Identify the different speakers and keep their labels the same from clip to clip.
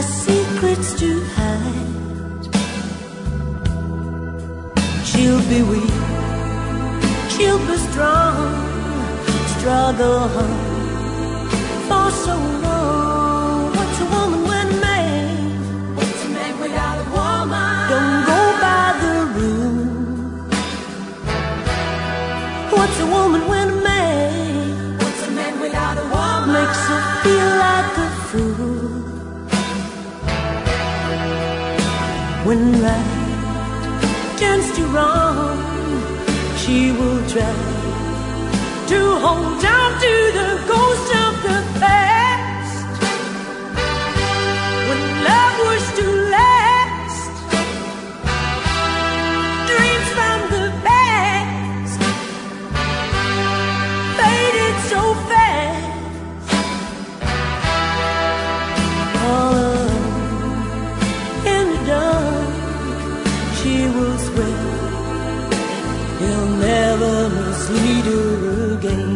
Speaker 1: secrets to hide. She'll be weak, she'll be strong, struggle hard for so long. What's a woman when a man? What's a man without a woman? Don't go by the rule. What's a woman when a man? What's a man without a woman? Makes her feel like a fool. When right turns to wrong, she will try to hold on to the ghost of the past. When love was to last, dreams from the past faded so fast. All alone in the dark, she will swear he'll never mislead her again.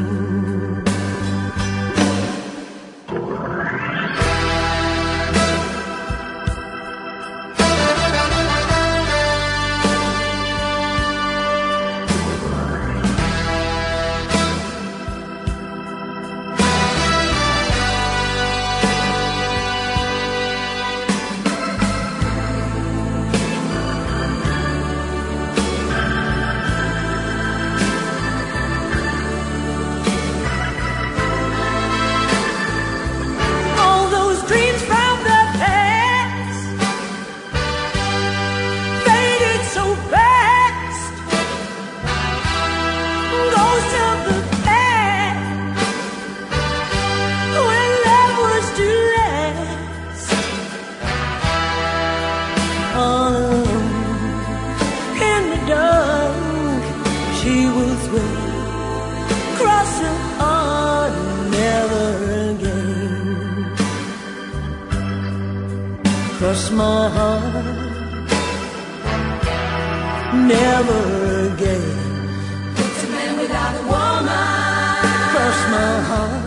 Speaker 1: She will swear, cross her heart, never again. Cross my heart, never again. What's a man without a woman? Cross my heart.